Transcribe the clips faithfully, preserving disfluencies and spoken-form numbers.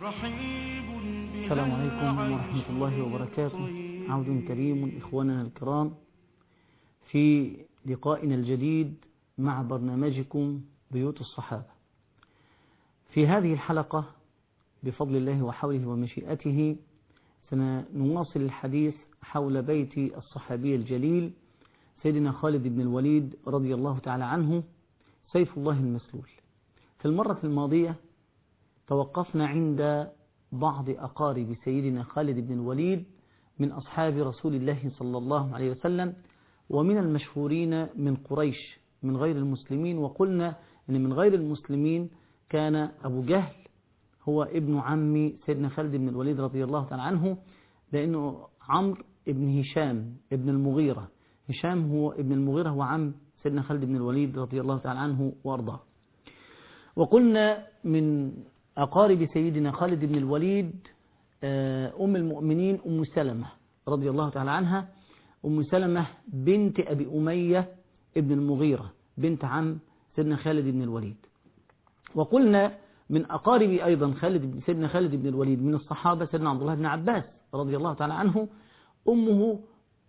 السلام عليكم ورحمة الله وبركاته. عود كريم إخواننا الكرام في لقائنا الجديد مع برنامجكم بيوت الصحابة. في هذه الحلقة بفضل الله وحوله ومشيئته سنواصل الحديث حول بيت الصحابي الجليل سيدنا خالد بن الوليد رضي الله تعالى عنه سيف الله المسلول. في المرة الماضية توقفنا عند بعض أقارب سيدنا خالد بن الوليد من أصحاب رسول الله صلى الله عليه وسلم ومن المشهورين من قريش من غير المسلمين، وقلنا أن من غير المسلمين كان أبو جهل هو ابن عم سيدنا خالد بن الوليد رضي الله تعالى عنه، لأنه عمرو ابن هشام ابن المغيرة، هشام هو ابن المغيرة هو عم سيدنا خالد بن الوليد رضي الله تعالى عنه وأرضاه. وقلنا من أقارب سيدنا خالد بن الوليد أم المؤمنين أم سلمة رضي الله تعالى عنها، أم سلمة بنت أبي أمية ابن المغيرة بنت عم سيدنا خالد بن الوليد. وقلنا من أقارب أيضا خالد سيدنا خالد بن الوليد من الصحابة سيدنا عبد الله بن عباس رضي الله تعالى عنه، أمه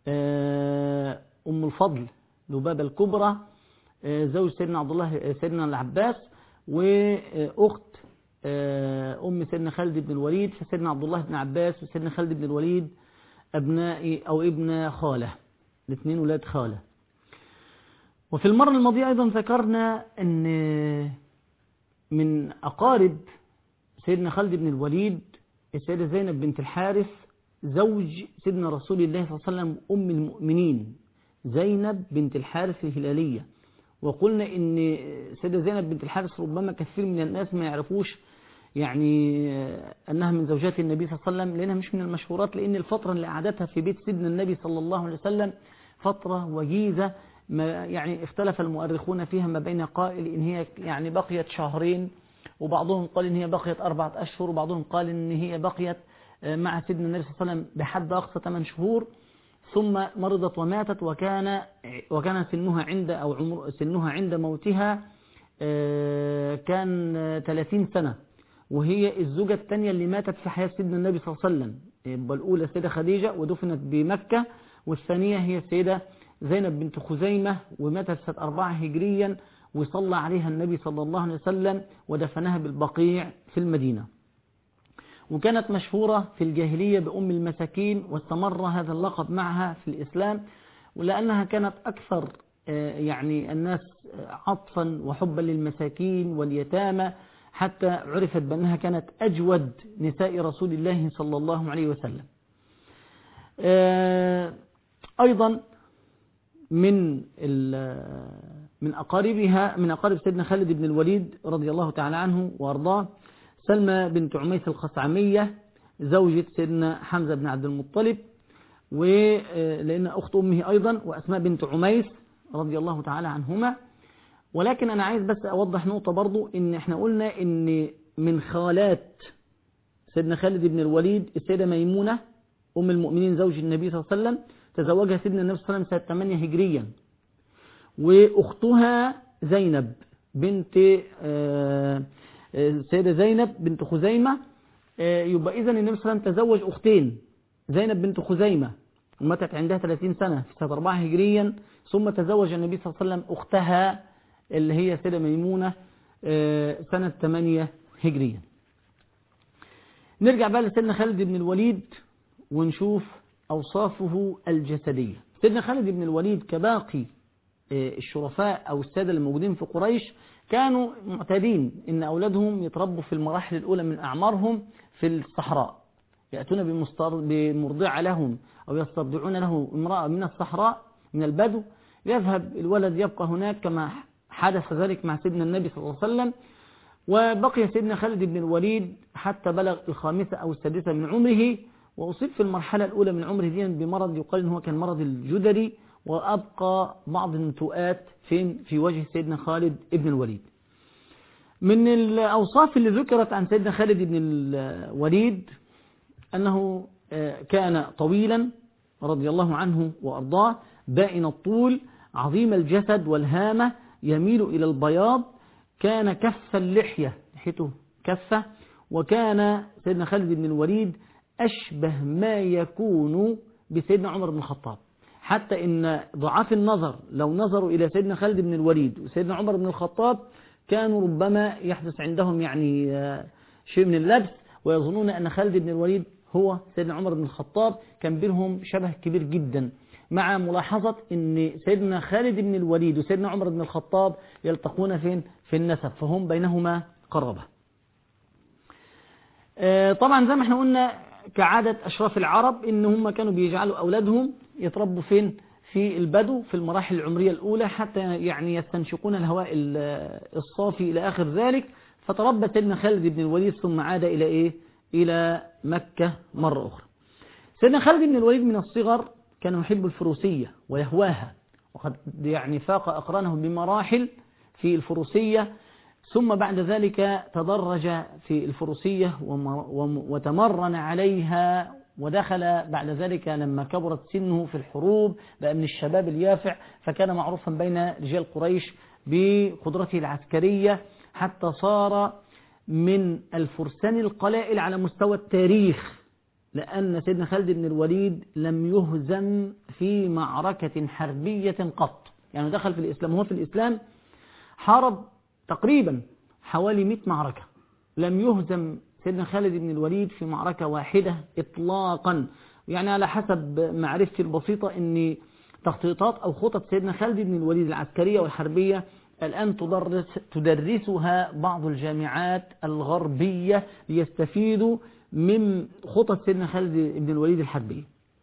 أم الفضل لبابة الكبرى زوج سيدنا عبد الله سيدنا العباس، وأخت أم سيدنا خالد بن الوليد فسيدنا عبد الله بن عباس وسيدنا خالد بن الوليد أبناء أو ابن خالة، الاثنين ولاد خالة. وفي المرة الماضية أيضا ذكرنا أن من أقارب سيدنا خالد بن الوليد السيدة زينب بنت الحارث زوج سيدنا رسول الله صلى الله عليه وسلم أم المؤمنين زينب بنت الحارث الهلالية. وقلنا ان سيدة زينب بنت الحارث ربما كثير من الناس ما يعرفوش يعني أنها من زوجات النبي صلى الله عليه وسلم، لأنها مش من المشهورات، لأن الفترة اللي قعدتها في بيت سيدنا النبي صلى الله عليه وسلم فترة وجيزة، ما يعني اختلف المؤرخون فيها ما بين قائل إن هي يعني بقيت شهرين، وبعضهم قال إن هي بقيت أربعة أشهر، وبعضهم قال إن هي بقيت مع سيدنا النبي صلى الله عليه وسلم بحد أقصى ثمان شهور، ثم مرضت وماتت، وكان وكان سنها عند أو عمر سنها عند موتها كان ثلاثين سنة، وهي الزوجة الثانية اللي ماتت في حياة سيدنا النبي صلى الله عليه وسلم. يبقى الأولى السيدة خديجة ودفنت بمكة، والثانية هي السيدة زينب بنت خزيمة وماتت سنة أربعة هجريا، وصلى عليها النبي صلى الله عليه وسلم ودفنها بالبقيع في المدينة. وكانت مشهورة في الجاهلية بأم المساكين، واستمر هذا اللقب معها في الإسلام، ولأنها كانت أكثر يعني الناس عطفا وحبا للمساكين واليتامى، حتى عرفت بأنها كانت أجود نساء رسول الله صلى الله عليه وسلم. أيضا من من أقاربها من أقارب سيدنا خالد بن الوليد رضي الله تعالى عنه وأرضاه سلمى بنت عميس الخثعمية زوجة سيدنا حمزة بن عبد المطلب، ولأن أخت أمه أيضا، وأسماء بنت عميس رضي الله تعالى عنهما. ولكن أنا عايز بس أوضح نقطة برضو، إن إحنا قلنا إن من خالات سيدنا خالد بن الوليد السيدة ميمونة أم المؤمنين زوج النبي صلى الله عليه وسلم تزوجها سيدنا النبي صلى الله عليه وسلم سنة ثمانية هجريا، وأختها زينب بنت السيدة زينب بنت خزيمة. يبقى إذن النبي صلى الله عليه وسلم تزوج أختين، زينب بنت خزيمة وماتت عندها ثلاثين سنة في سنة أربعة هجريا، ثم تزوج النبي صلى الله عليه وسلم أختها اللي هي السيدة ميمونة سنة ثمانية هجريا. نرجع بقى لسيدنا خالد بن الوليد ونشوف أوصافه الجسدية. سيدنا خالد بن الوليد كباقي الشرفاء أو السادة الموجودين في قريش كانوا معتادين إن أولادهم يتربوا في المراحل الأولى من أعمارهم في الصحراء، يأتون بمرضعة لهم أو يسترضعون له امرأة من الصحراء من البدو، يذهب الولد يبقى هناك كما حدث ذلك مع سيدنا النبي صلى الله عليه وسلم. وبقي سيدنا خالد بن الوليد حتى بلغ الخامسة أو السادسة من عمره، وأصيب في المرحلة الأولى من عمره دي بمرض يقال إنه كان مرض الجدري، وأبقى بعض النتوءات فين في وجه سيدنا خالد بن الوليد. من الأوصاف اللي ذكرت عن سيدنا خالد بن الوليد أنه كان طويلا رضي الله عنه وأرضاه، بائن الطول، عظيم الجسد والهامة، يميل إلى البياض، كان كف اللحية، لحيته كفة، وكان سيدنا خالد بن الوليد أشبه ما يكون بسيدنا عمر بن الخطاب، حتى إن ضعاف النظر لو نظروا إلى سيدنا خالد بن الوليد وسيدنا عمر بن الخطاب كانوا ربما يحدث عندهم يعني شيء من اللبس، ويظنون أن خالد بن الوليد هو سيدنا عمر بن الخطاب. كان بينهم شبه كبير جدا، مع ملاحظة أن سيدنا خالد بن الوليد وسيدنا عمر بن الخطاب يلتقون فين؟ في النسب، فهم بينهما قرابة. طبعا زي ما احنا قلنا كعادة أشراف العرب إن هم كانوا بيجعلوا أولادهم يتربوا فين؟ في البدو في المراحل العمرية الأولى، حتى يعني يستنشقون الهواء الصافي إلى آخر ذلك. فتربى سيدنا خالد بن الوليد ثم عاد إلى إيه؟ إلى مكة مرة أخرى. سيدنا خالد بن الوليد من الصغر كان يحب الفروسية ويهواها، وقد يعني فاق أقرانه بمراحل في الفروسية، ثم بعد ذلك تدرج في الفروسية وتمرن عليها، ودخل بعد ذلك لما كبرت سنه في الحروب بقى من الشباب اليافع، فكان معروفا بين رجال قريش بقدرته العسكرية، حتى صار من الفرسان القلائل على مستوى التاريخ، لأن سيدنا خالد بن الوليد لم يهزم في معركة حربية قط. يعني دخل في الإسلام، هو في الإسلام حارب تقريبا حوالي مئة معركة، لم يهزم سيدنا خالد بن الوليد في معركة واحدة إطلاقا. يعني على حسب معرفتي البسيطة أن تخطيطات أو خطط سيدنا خالد بن الوليد العسكرية والحربية الآن تدرس تدرسها بعض الجامعات الغربية ليستفيدوا من خطط سيدنا خالد بن الوليد الحربية.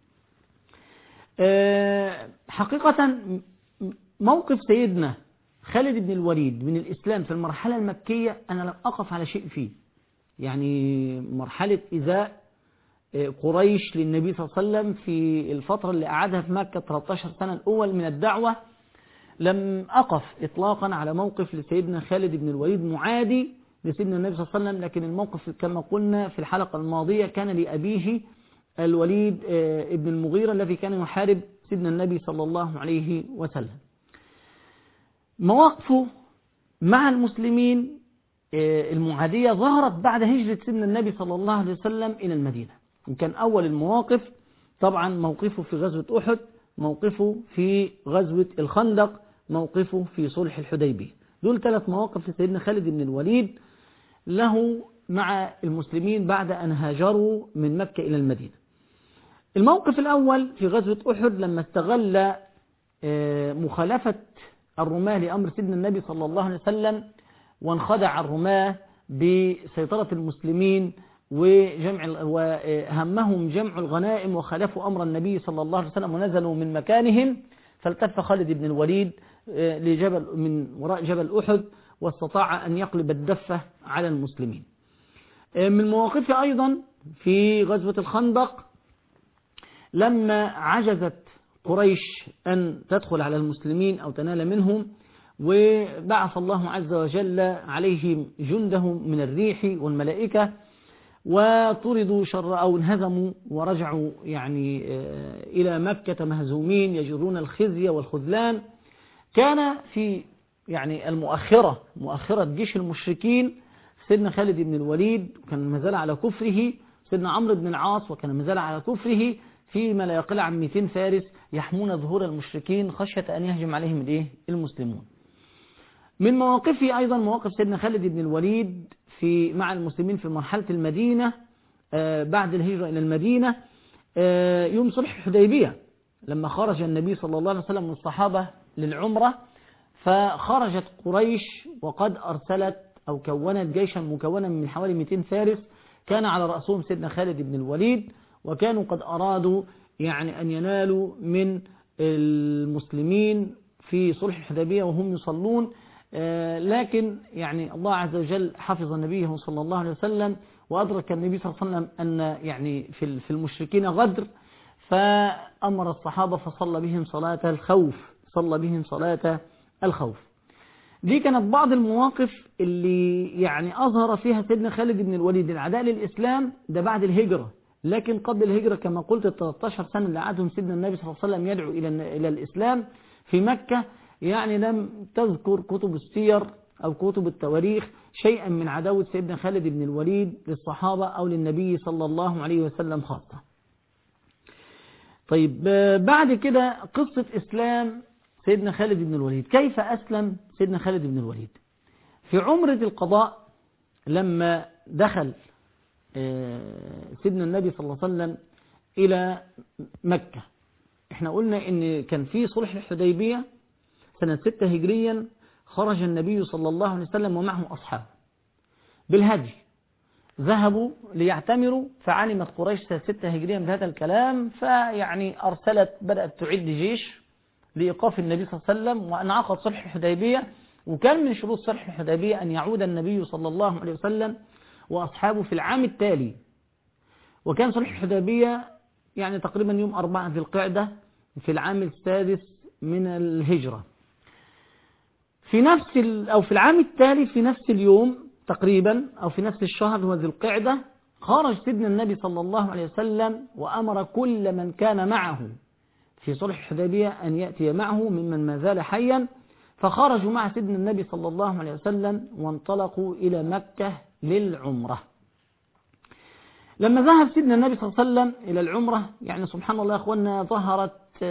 حقيقة موقف سيدنا خالد بن الوليد من الإسلام في المرحلة المكية أنا لم أقف على شيء فيه. يعني مرحلة إزاء قريش للنبي صلى الله عليه وسلم في الفترة اللي قعدها في مكة ثلاثة عشر سنة الأول من الدعوة، لم أقف إطلاقا على موقف لسيدنا خالد بن الوليد معادي لسيدنا النبي صلى الله عليه وسلم. لكن الموقف كما قلنا في الحلقة الماضية كان لأبيه الوليد ابن المغيرة الذي كان يحارب سيدنا النبي صلى الله عليه وسلم. مواقفه مع المسلمين المعادية ظهرت بعد هجرة سيدنا النبي صلى الله عليه وسلم إلى المدينة. وكان أول المواقف طبعا موقفه في غزوة أحد، موقفه في غزوة الخندق، موقفه في صلح الحديبية. دول ثلاث مواقف لسيدنا خالد بن الوليد له مع المسلمين بعد أن هاجروا من مكة إلى المدينة. الموقف الأول في غزوة أحد لما استغل مخالفة الرماة لأمر سيدنا النبي صلى الله عليه وسلم، وانخدع الرماة بسيطرة المسلمين وجمع وهمهم جمع الغنائم، وخالفوا أمر النبي صلى الله عليه وسلم ونزلوا من مكانهم. فالتف خالد بن الوليد لجبل من وراء جبل أحد، واستطاع أن يقلب الدفة على المسلمين. من مواقفه أيضا في غزوة الخندق لما عجزت قريش أن تدخل على المسلمين أو تنال منهم، وبعث الله عز وجل عليهم جنده من الريح والملائكة، وطردوا شر أو انهزموا ورجعوا يعني إلى مكة مهزومين يجرون الخزي والخذلان. كان في يعني المؤخرة مؤخرة جيش المشركين سيدنا خالد بن الوليد كان مازال على كفره، سيدنا عمرو بن العاص وكان مازال على كفره، فيما لا يقل عن مئتين فارس يحمون ظهور المشركين خشية أن يهجم عليهم الايه المسلمون. من مواقفه أيضا مواقف سيدنا خالد بن الوليد في مع المسلمين في مرحلة المدينة بعد الهجرة إلى المدينة، يوم صلح الحديبية لما خرج النبي صلى الله عليه وسلم من الصحابة للعمرة، فخرجت قريش وقد أرسلت أو كونت جيشا مكونا من حوالي مئتين فارس كان على رأسهم سيدنا خالد بن الوليد، وكانوا قد أرادوا يعني أن ينالوا من المسلمين في صلح الحديبية وهم يصلون، لكن يعني الله عز وجل حفظ نبيه صلى الله عليه وسلم، وأدرك النبي صلى الله عليه وسلم أن يعني في المشركين غدر، فأمر الصحابة فصلى بهم صلاة الخوف صلى بهم صلاة الخوف. دي كانت بعض المواقف اللي يعني أظهر فيها سيدنا خالد بن الوليد العداء للإسلام، ده بعد الهجرة. لكن قبل الهجرة كما قلت ثلاثة عشر سنة اللي قعدهم سيدنا النبي صلى الله عليه وسلم يدعو إلى إلى الإسلام في مكة، يعني لم تذكر كتب السير أو كتب التواريخ شيئا من عداوة سيدنا خالد بن الوليد للصحابة أو للنبي صلى الله عليه وسلم خاصة. طيب بعد كده قصة إسلام سيدنا خالد بن الوليد. كيف أسلم سيدنا خالد بن الوليد؟ في عمرة القضاء لما دخل سيدنا النبي صلى الله عليه وسلم إلى مكة، احنا قلنا ان كان في صلح الحديبية سنة ستة هجريا، خرج النبي صلى الله عليه وسلم ومعه أصحابه بالهدي، ذهبوا ليعتمروا، فعلمت قريش سنة ستة هجريا بهذا الكلام، فيعني أرسلت بدأت تعد جيش لإيقاف النبي صلى الله عليه وسلم وأن عقد صلح الحديبية. وكان من شروط صلح الحديبية أن يعود النبي صلى الله عليه وسلم وأصحابه في العام التالي، وكان صلح الحديبية يعني تقريبا يوم أربعة ذي القعدة في العام السادس من الهجرة. في نفس أو في العام التالي في نفس اليوم تقريبا أو في نفس الشهر هو ذي القعدة، خرج سيدنا النبي صلى الله عليه وسلم وأمر كل من كان معه في صلح الحديبية أن يأتي معه ممن ما زال حيا، فخرجوا مع سيدنا النبي صلى الله عليه وسلم وانطلقوا إلى مكة للعمرة. لما ذهب سيدنا النبي صلى الله عليه وسلم إلى العمرة، يعني سبحان الله يا أخوانا، ظهرت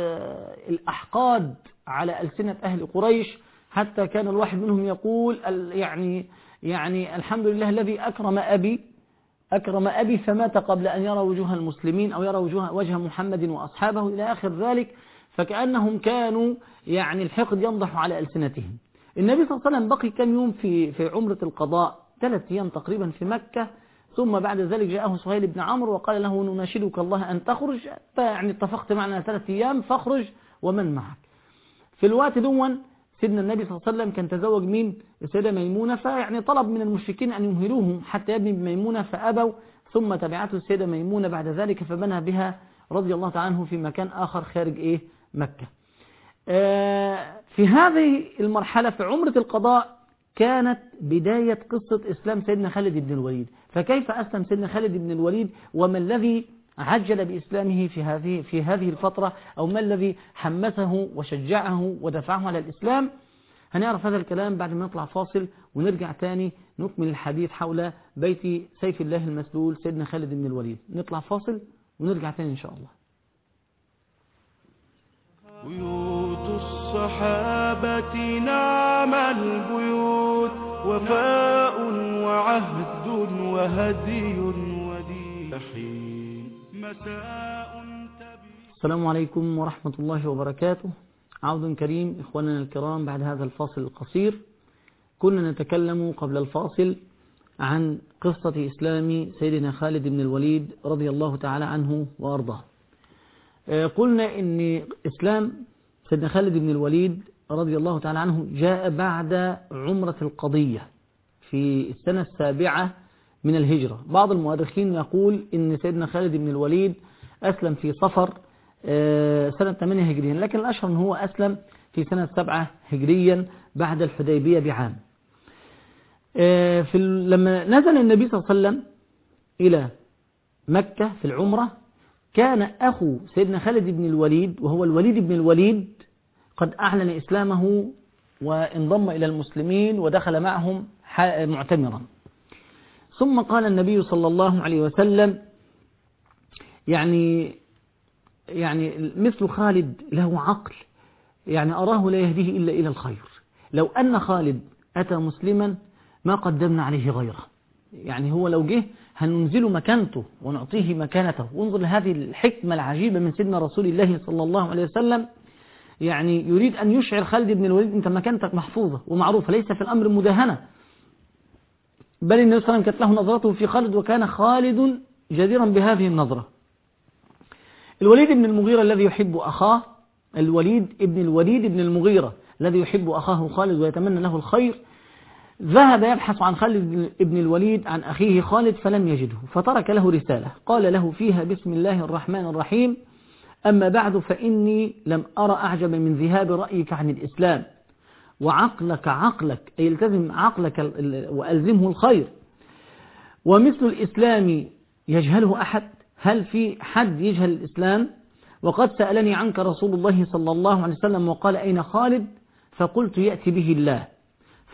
الأحقاد على ألسنة أهل قريش، حتى كان الواحد منهم يقول يعني يعني الحمد لله الذي أكرم أبي أكرم أبي فمات قبل أن يرى وجوه المسلمين أو يرى وجوه وجه محمد وأصحابه إلى آخر ذلك، فكأنهم كانوا يعني الحقد ينضح على ألسنتهم. النبي صلى الله عليه وسلم بقي كم يوم في في عمرة القضاء، ثلاث أيام تقريبا في مكة، ثم بعد ذلك جاءه سهيل بن عمرو وقال له نناشدك الله أن تخرج، يعني اتفقت معنا ثلاث أيام فاخرج ومن معك. في الوقت دون سيدنا النبي صلى الله عليه وسلم كان تزوج مين؟ السيدة ميمونة، فيعني طلب من المشركين أن يمهلوه حتى يبني بميمونة فأبوا، ثم تبعته السيدة ميمونة بعد ذلك فبنى بها رضي الله تعالى عنه في مكان آخر خارج إيه؟ مكة. آه في هذه المرحلة في عمرة القضاء كانت بداية قصة إسلام سيدنا خالد بن الوليد. فكيف أسلم سيدنا خالد بن الوليد، وما الذي عجل بإسلامه في هذه في هذه الفترة، أو ما الذي حمسه وشجعه ودفعه على الإسلام؟ هنعرف هذا الكلام بعد ما نطلع فاصل ونرجع تاني نكمل الحديث حول بيت سيف الله المسلول سيدنا خالد بن الوليد. نطلع فاصل ونرجع تاني إن شاء الله. بيوت الصحابة نعم البيوت، وفاء وعهد وهدي ودين حين مساء تبي. السلام عليكم ورحمة الله وبركاته. عود كريم إخواننا الكرام بعد هذا الفاصل القصير. كنا نتكلم قبل الفاصل عن قصة إسلام سيدنا خالد بن الوليد رضي الله تعالى عنه وأرضاه. قلنا إن إسلام سيدنا خالد بن الوليد رضي الله تعالى عنه جاء بعد عمرة القضية في السنة السابعة من الهجرة. بعض المؤرخين يقول إن سيدنا خالد بن الوليد أسلم في صفر سنة ثمانية هجريا، لكن الأشهر أنه هو أسلم في سنة سبعة هجريا بعد الحديبية بعام. في لما نزل النبي صلى الله عليه وسلم إلى مكة في العمرة، كان أخو سيدنا خالد بن الوليد وهو الوليد بن الوليد قد أعلن إسلامه وانضم إلى المسلمين ودخل معهم معتمرا. ثم قال النبي صلى الله عليه وسلم يعني يعني مثل خالد له عقل، يعني أراه لا يهديه إلا إلى الخير. لو أن خالد أتى مسلما ما قدمنا عليه غيره، يعني هو لو جه هننزل مكانته ونعطيه مكانته. وانظر لهذه الحكمة العجيبة من سيدنا رسول الله صلى الله عليه وسلم، يعني يريد أن يشعر خالد بن الوليد أنت مكانتك محفوظة ومعروفة، ليس في الأمر مداهنة، بل النبي صلى الله عليه وسلم كانت له نظرته في خالد، وكان خالد جديرا بهذه النظرة. الوليد بن المغيرة الذي يحب أخاه، الوليد ابن الوليد بن المغيرة الذي يحب أخاه خالد ويتمنى له الخير، ذهب يبحث عن خالد بن الوليد عن أخيه خالد فلم يجده، فترك له رسالة قال له فيها بسم الله الرحمن الرحيم: أما بعد فإني لم أرى أعجب من ذهاب رأيك عن الإسلام، وعقلك عقلك أي التزم عقلك وألزمه الخير، ومثل الإسلام يجهله أحد؟ هل في حد يجهل الإسلام؟ وقد سألني عنك رسول الله صلى الله عليه وسلم وقال أين خالد؟ فقلت يأتي به الله.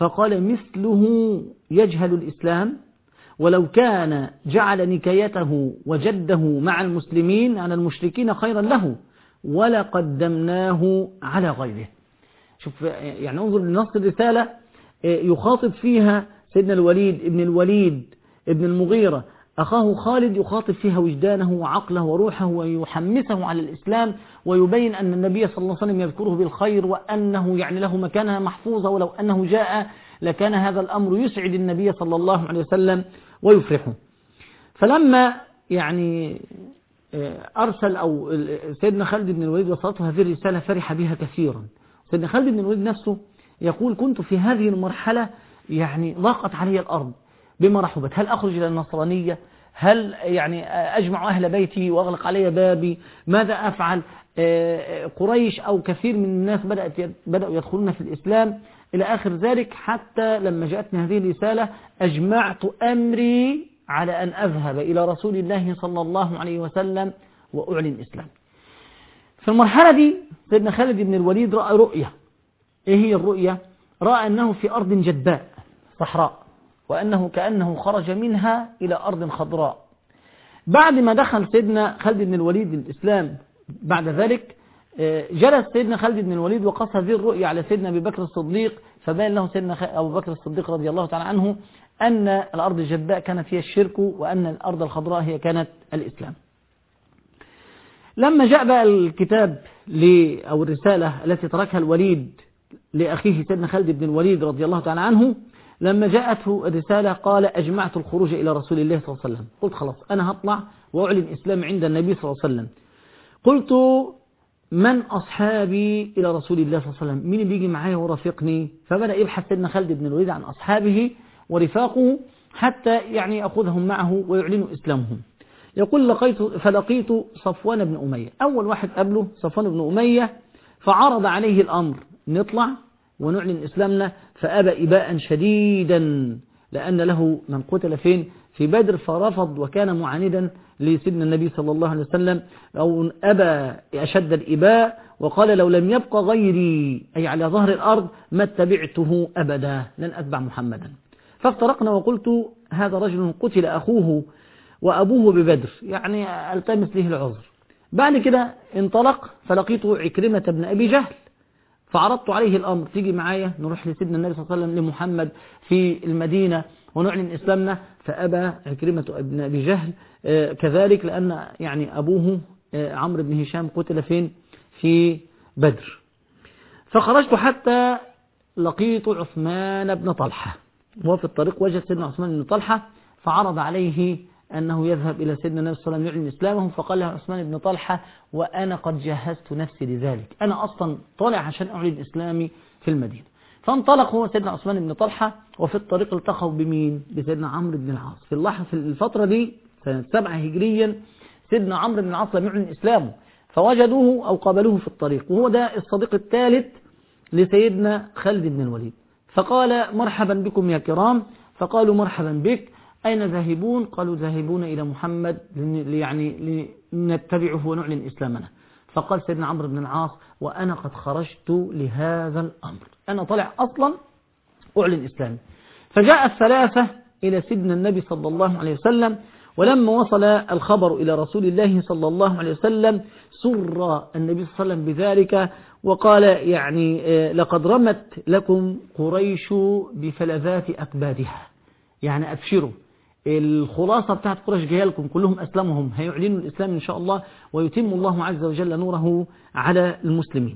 فقال مثله يجهل الإسلام، ولو كان جعل نكايته وجده مع المسلمين على المشركين خيرا له ولقدمناه على غيره. شوف يعني انظر لنص الرسالة يخاطب فيها سيدنا الوليد ابن الوليد ابن المغيرة أخاه خالد، يخاطب فيها وجدانه وعقله وروحه ويحمسه على الإسلام، ويبين أن النبي صلى الله عليه وسلم يذكره بالخير وأنه يعني له مكانها محفوظة، ولو أنه جاء لكان هذا الأمر يسعد النبي صلى الله عليه وسلم ويفرحه. فلما يعني أرسل أو سيدنا خالد بن الوليد وصلته هذه الرسالة فرح بها كثيرا. سيدنا خالد بن الوليد نفسه يقول كنت في هذه المرحلة يعني ضاقت علي الأرض بما رحبت، هل أخرج إلى النصرانية؟ هل يعني أجمع أهل بيتي وأغلق علي بابي؟ ماذا أفعل؟ قريش أو كثير من الناس بدأت بدأوا يدخلون في الإسلام إلى آخر ذلك، حتى لما جاءتني هذه الرسالة أجمعت أمري على أن أذهب إلى رسول الله صلى الله عليه وسلم وأعلن الإسلام. في المرحلة دي سيدنا خالد بن الوليد رأى رؤية. إيه هي الرؤية؟ رأى أنه في أرض جداء صحراء، وأنه كأنه خرج منها إلى أرض خضراء. بعد ما دخل سيدنا خالد بن الوليد الإسلام بعد ذلك جلس سيدنا خالد بن الوليد وقص هذه الرؤيا على سيدنا أبي بكر الصديق، فبين له سيدنا أبو بكر الصديق رضي الله تعالى عنه أن الأرض الجداء كانت هي الشرك، وأن الأرض الخضراء هي كانت الإسلام. لما جاء بقى الكتاب أو الرسالة التي تركها الوليد لأخيه سيدنا خالد بن الوليد رضي الله تعالى عنه، لما جاءته الرسالة قال أجمعت الخروج إلى رسول الله صلى الله عليه وسلم. قلت خلاص أنا هطلع وأعلن إسلام عند النبي صلى الله عليه وسلم. قلت من أصحابي إلى رسول الله صلى الله عليه وسلم؟ مين اللي بيجي معايا ورافقني؟ فبدأ يبحث سيدنا خالد بن الوليد عن أصحابه ورفاقه حتى يعني يأخذهم معه ويعلنوا إسلامهم. يقول لقيت فلقيت صفوان بن أمية، أول واحد قبله صفوان بن أمية، فعرض عليه الأمر نطلع ونعلن إسلامنا، فأبى إباء شديدا لأن له من قتل فين في بدر، فرفض وكان معاندا لسيدنا النبي صلى الله عليه وسلم، أو أبى أشد الإباء وقال لو لم يبقى غيري أي على ظهر الأرض ما اتبعته أبدا، لن أتبع محمدا. فافترقنا وقلت هذا رجل قتل أخوه وأبوه ببدر، يعني التمس له العذر. بعد كده انطلق فلقيته عكرمة بن أبي جهل، فعرضت عليه الأمر تيجي معايا نروح لسيدنا النبي صلى الله عليه وسلم لمحمد في المدينة ونعلن إسلامنا، فأبى عكرمة بن أبي جهل كذلك، لأن يعني أبوه عمرو بن هشام قتل فين في بدر. فخرجت حتى لقيت عثمان بن طلحة، وهو في الطريق وجد سيدنا عثمان بن طلحة فعرض عليه أنه يذهب إلى سيدنا النبي صلى الله عليه وسلم يعلن إسلامه، فقال له عثمان بن طلحة وأنا قد جهزت نفسي لذلك، أنا أصلا طالع عشان أعلن إسلامي في المدينة. فانطلق هو سيدنا عثمان بن طلحة، وفي الطريق التقوا بمين؟ بسيدنا عمرو بن العاص. في اللحظة في الفترة دي سنة سبعة هجريا سيدنا عمرو بن العاص لم يعلن إسلامه، فوجدوه أو قابلوه في الطريق، وهو ده الصديق الثالث لسيدنا خالد بن الوليد. فقال مرحبا بكم يا كرام، فقالوا مرحبا بك، أين ذاهبون؟ قالوا ذاهبون إلى محمد يعني لنتبعه ونعلن إسلامنا. فقال سيدنا عمرو بن العاص وأنا قد خرجت لهذا الأمر، أنا طلع أصلا أعلن إسلامي. فجاء الثلاثة إلى سيدنا النبي صلى الله عليه وسلم، ولما وصل الخبر إلى رسول الله صلى الله عليه وسلم سر النبي صلى الله عليه وسلم بذلك، وقال يعني لقد رمت لكم قريش بفلذات أكبادها، يعني أبشروا الخلاصة بتاعت قريش جايه لكم، كلهم أسلمهم هيعلنوا الإسلام إن شاء الله ويتم الله عز وجل نوره على المسلمين.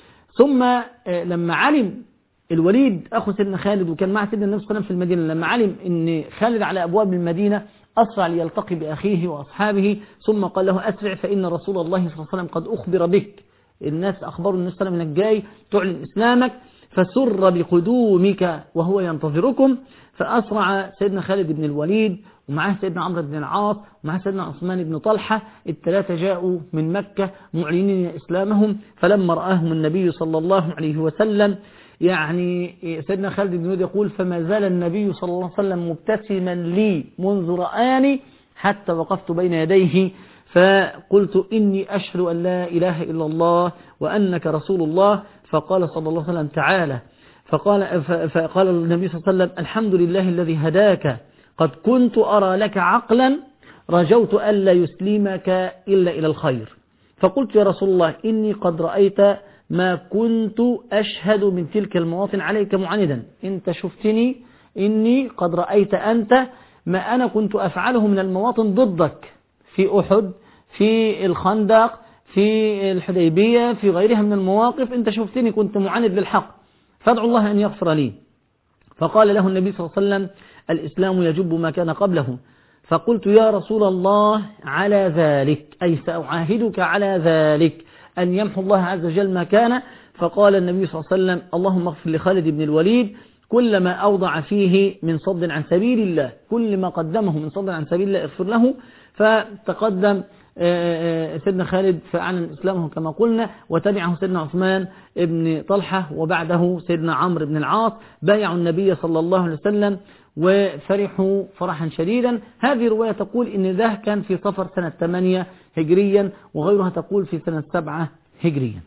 ثم لما علم الوليد أخو سيدنا خالد وكان مع سيدنا النبي صلى الله عليه وسلم في المدينة، لما علم أن خالد على أبواب المدينة أسرع ليلتقي بأخيه وأصحابه، ثم قال له أسرع فإن رسول الله صلى الله عليه وسلم قد أخبر بك، الناس أخبروا النبي صلى الله عليه وسلم أنك جاي تعلن إسلامك، فسر بقدومك وهو ينتظركم. فأسرع سيدنا خالد بن الوليد ومعه سيدنا عمرو بن العاص ومعه سيدنا عثمان بن طلحة، الثلاثة جاءوا من مكة معلنين إسلامهم. فلما رآهم النبي صلى الله عليه وسلم يعني سيدنا خالد بن الوليد يقول فما زال النبي صلى الله عليه وسلم مبتسما لي منذ رآني حتى وقفت بين يديه فقلت إني أشهد أن لا إله إلا الله وأنك رسول الله. فقال صلى الله عليه وسلم تعالى، فقال, فقال النبي صلى الله عليه وسلم الحمد لله الذي هداك، قد كنت أرى لك عقلا رجوت ألا يسلمك إلا إلى الخير. فقلت يا رسول الله إني قد رأيت ما كنت أشهد من تلك المواطن عليك معاندا، أنت شفتني إني قد رأيت أنت ما أنا كنت أفعله من المواطن ضدك في أحد، في الخندق، في الحديبية، في غيرها من المواقف، أنت شفتني كنت معاند للحق، فادعو الله أن يغفر لي. فقال له النبي صلى الله عليه وسلم الإسلام يجب ما كان قبله. فقلت يا رسول الله على ذلك، أي سأعاهدك على ذلك أن يمحو الله عز وجل ما كان. فقال النبي صلى الله عليه وسلم اللهم اغفر لخالد بن الوليد كل ما أوضع فيه من صد عن سبيل الله، كل ما قدمه من صد عن سبيل الله اغفر له. فتقدم سيدنا خالد فأعلن إسلامه كما قلنا، وتبعه سيدنا عثمان بن طلحة، وبعده سيدنا عمرو بن العاص، بايعوا النبي صلى الله عليه وسلم وفرحوا فرحا شديدا. هذه رواية تقول إن ده كان في صفر سنة ثمانية هجريا، وغيرها تقول في سنة سبعة هجريا.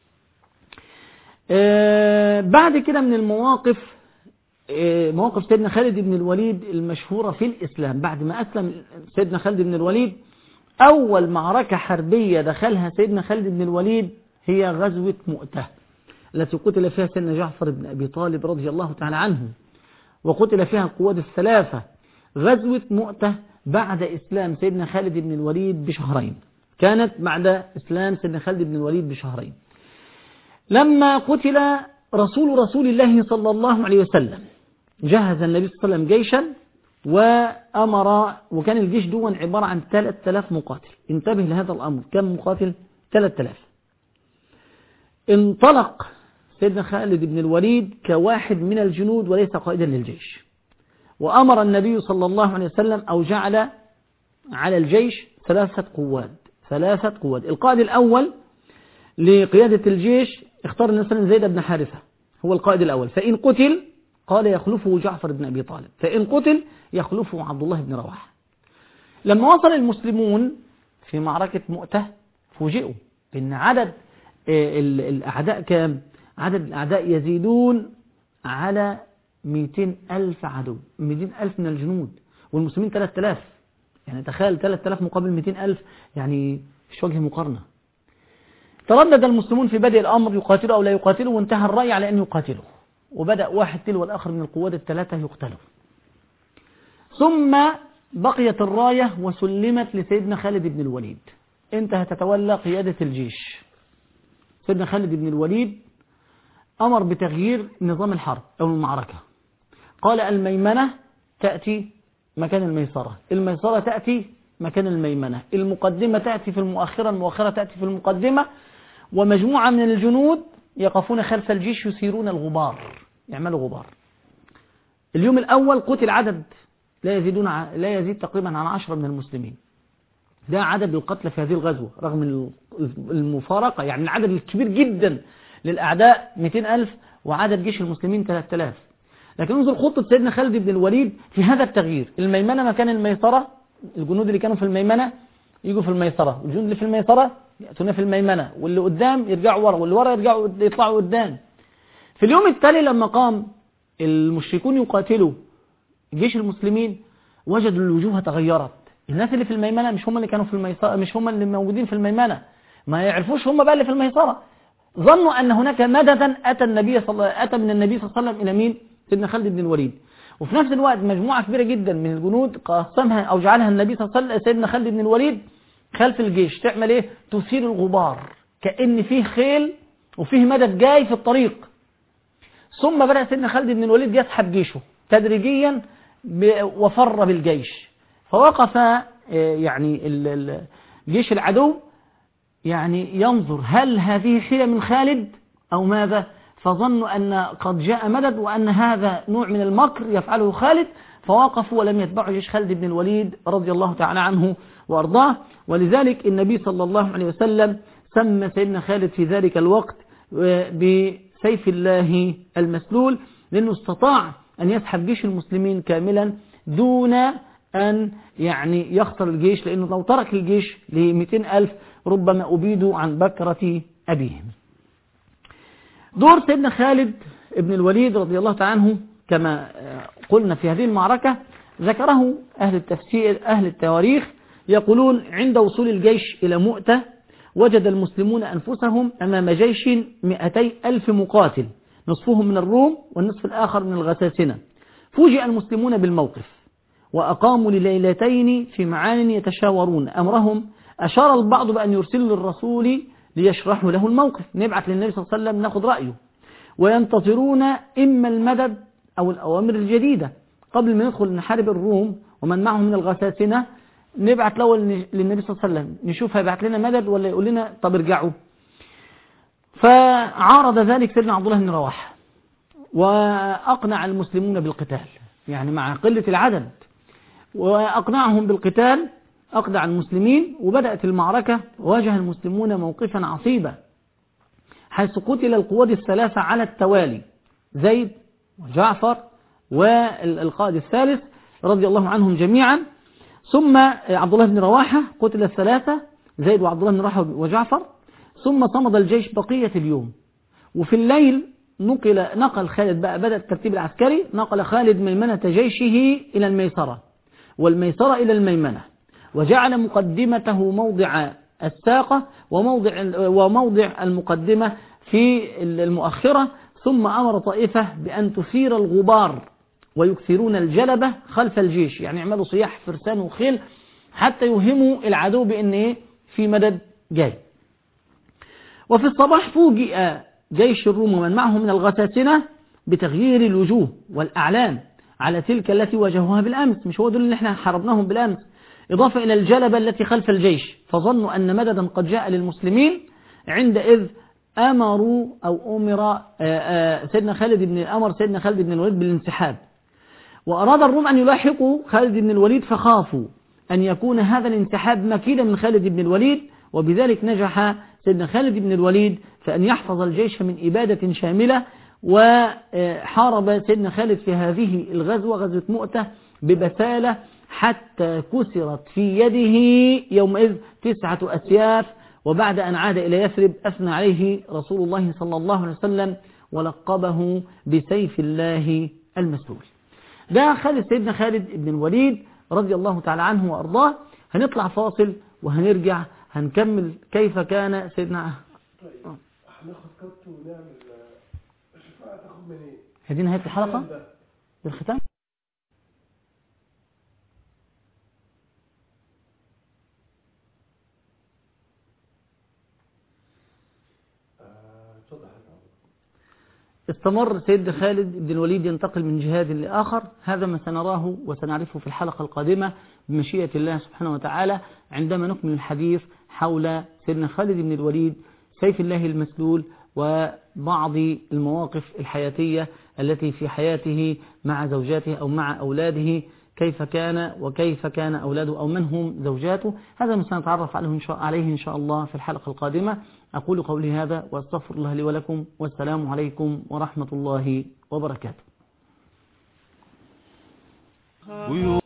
بعد كده من المواقف مواقف سيدنا خالد بن الوليد المشهورة في الإسلام. بعد ما أسلم سيدنا خالد بن الوليد، أول معركة حربية دخلها سيدنا خالد بن الوليد هي غزوة مؤتة، التي قتل فيها سيدنا جعفر بن أبي طالب رضي الله تعالى عنه، وقتل فيها القواد الثلاثة. غزوة مؤتة بعد إسلام سيدنا خالد بن الوليد بشهرين، كانت بعد إسلام سيدنا خالد بن الوليد بشهرين. لما قتل رسول رسول الله صلى الله عليه وسلم جهز النبي صلى الله عليه وسلم جيشا وأمر، وكان الجيش دون عبارة عن ثلاثة آلاف مقاتل. انتبه لهذا الأمر، كم مقاتل؟ ثلاثة آلاف. انطلق سيدنا خالد بن الوليد كواحد من الجنود وليس قائدا للجيش، وأمر النبي صلى الله عليه وسلم أو جعل على الجيش ثلاثة قواد ثلاثة قواد القائد الأول لقيادة الجيش اختار النبي زيد بن حارثة، هو القائد الأول، فإن قتل قال يخلفه جعفر بن أبي طالب، فإن قتل يخلفه عبد الله بن رواحة. لما وصل المسلمون في معركة مؤتة فوجئوا بأن عدد الأعداء كام؟ عدد الأعداء يزيدون على مئتين ألف عدو، مئتين ألف من الجنود، والمسلمين ثلاثة آلاف. يعني تخيل ثلاثة آلاف مقابل مئتين ألف، يعني مش وجه مقارنة. تردد المسلمون في بدء الأمر يقاتلوا أو لا يقاتلوا، وانتهى الرأي على أن يقاتلوا، وبدأ واحد تلو الآخر من القوات الثلاثة يقتلوا. ثم بقيت الراية وسلمت لسيدنا خالد بن الوليد، انت هتتولى قيادة الجيش. سيدنا خالد بن الوليد أمر بتغيير نظام الحرب أو المعركة، قال الميمنة تأتي مكان الميسرة، الميسرة تأتي مكان الميمنة، المقدمة تأتي في المؤخرة، المؤخرة تأتي في المقدمة، ومجموعة من الجنود يقفون خلف الجيش يثيرون الغبار، يعملوا غبار. اليوم الأول قتل عدد لا يزيدون لا يزيد تقريبا عن عشرة من المسلمين، ده عدد القتلى في هذه الغزوة رغم المفارقة، يعني العدد الكبير جدا للأعداء مئتين ألف وعدد جيش المسلمين ثلاثة آلاف. لكن انظر خطة سيدنا خالد بن الوليد في هذا التغيير، الميمنة مكان الميسرة، الجنود اللي كانوا في الميمنة يجوا في الميسرة، والجنود اللي في الميسرة يأتون في الميمنة، واللي قدام يرجعوا ورا، واللي ورا يرجعوا يطلعوا قدام. في اليوم التالي لما قام المشركون يقاتلوا جيش المسلمين وجدوا الوجوه تغيرت، الناس اللي في الميمنة مش هم اللي كانوا في الميسرة، مش هم اللي موجودين في الميمنة، ما يعرفوش هم بقى اللي في الميسرة، ظنوا أن هناك مددا أتى النبي صلى أتى من النبي صلى الله عليه وسلم إلى مين؟ سيدنا خالد بن الوليد. وفي نفس الوقت مجموعة كبيرة جدا من الجنود قسمها أو جعلها النبي صلى الله عليه وسلم سيدنا خالد بن الوليد خلف الجيش، تعمل إيه؟ تثير الغبار، كأن فيه خيل وفيه مدد جاي في الطريق. ثم بدأ سيدنا خالد بن الوليد يسحب جيشه تدريجيا وفر بالجيش، فوقف يعني جيش العدو يعني ينظر هل هذه حيلة من خالد أو ماذا، فظنوا أن قد جاء مدد وأن هذا نوع من المكر يفعله خالد، فوقفوا ولم يتبعوا جيش خالد بن الوليد رضي الله تعالى عنه وأرضاه. ولذلك النبي صلى الله عليه وسلم سمى سيدنا خالد في ذلك الوقت بسيف الله المسلول، لأنه استطاع أن يسحب جيش المسلمين كاملا دون أن يعني يخسر الجيش، لأنه لو ترك الجيش لمئتين ألف ربما أبيدوا عن بكرة أبيهم. دور سيدنا خالد بن الوليد رضي الله تعالى عنه كما قلنا في هذه المعركة ذكره أهل التفسير أهل التواريخ يقولون عند وصول الجيش إلى مؤتة وجد المسلمون أنفسهم أمام جيش مئتي ألف مقاتل، نصفهم من الروم والنصف الآخر من الغساسنة. فوجئ المسلمون بالموقف وأقاموا لليلتين في معان يتشاورون أمرهم. أشار البعض بأن يرسلوا للرسول ليشرحوا له الموقف، نبعث للنبي صلى الله عليه وسلم ناخذ رأيه، وينتظرون إما المدد أو الأوامر الجديدة قبل ما ندخل نحارب الروم ومن معهم من الغساسنة. نبعث له للنبي صلى الله عليه وسلم نشوف هيبعث لنا مدد ولا يقول لنا طب ارجعوا. فعارض ذلك سيدنا عبد الله بن رواحة وأقنع المسلمون بالقتال، يعني مع قلة العدد وأقنعهم بالقتال أقنع المسلمين، وبدأت المعركة. وواجه المسلمون موقفا عصيبا حيث قتل القواد الثلاثة على التوالي، زيد وجعفر والقائد الثالث رضي الله عنهم جميعا، ثم عبد الله بن رواحة قتل الثلاثة، زيد وعبد الله بن رواحة وجعفر، ثم صمد الجيش بقية اليوم. وفي الليل نقل نقل خالد بقى بدأ الترتيب العسكري، نقل خالد ميمنة جيشه إلى الميسرة والميسرة إلى الميمنة، وجعل مقدمته موضع الساقة وموضع وموضع المقدمة في المؤخرة، ثم أمر طائفة بأن تثير الغبار ويكثرون الجلبة خلف الجيش، يعني يعملوا صياح فرسان وخيل حتى يوهموا العدو بأن في مدد جاي. وفي الصباح فوجئ جيش الروم ومن معه من الغساسنة بتغيير الوجوه والأعلام على تلك التي واجهوها بالأمس، مش هو دول اللي احنا حاربناهم بالأمس، إضافة إلى الجلبة التي خلف الجيش، فظنوا أن مددا قد جاء للمسلمين. عندئذ أمروا أو أمر سيدنا خالد بن أمر سيدنا خالد بن الوليد بالانسحاب، وأراد الروم أن يلاحقوا خالد بن الوليد فخافوا أن يكون هذا الانسحاب مكيدا من خالد بن الوليد، وبذلك نجح سيدنا خالد بن الوليد فأن يحفظ الجيش من إبادة شاملة. وحارب سيدنا خالد في هذه الغزوة غزوة مؤتة ببسالة حتى كسرت في يده يومئذ تسعة أسياف، وبعد أن عاد إلى يثرب أثنى عليه رسول الله صلى الله عليه وسلم ولقبه بسيف الله المسلول. ده خالد سيدنا خالد بن الوليد رضي الله تعالى عنه وأرضاه. هنطلع فاصل وهنرجع هنكمل كيف كان سيدنا. طيب هناخد كبت ونعمل الشفاعة تاخد من ايه؟ هذه نهاية الحلقة بالختام. استمر سيدنا خالد بن الوليد ينتقل من جهاد لآخر، هذا ما سنراه وسنعرفه في الحلقة القادمة بمشيئة الله سبحانه وتعالى عندما نكمل الحديث حول سيدنا خالد بن الوليد سيف الله المسلول وبعض المواقف الحياتية التي في حياته مع زوجاته أو مع أولاده، كيف كان وكيف كان أولاده أو من هم زوجاته. هذا ما سنتعرف عليه إن شاء, عليه إن شاء الله في الحلقة القادمة. أقول قولي هذا وأستغفر الله لي ولكم، والسلام عليكم ورحمة الله وبركاته.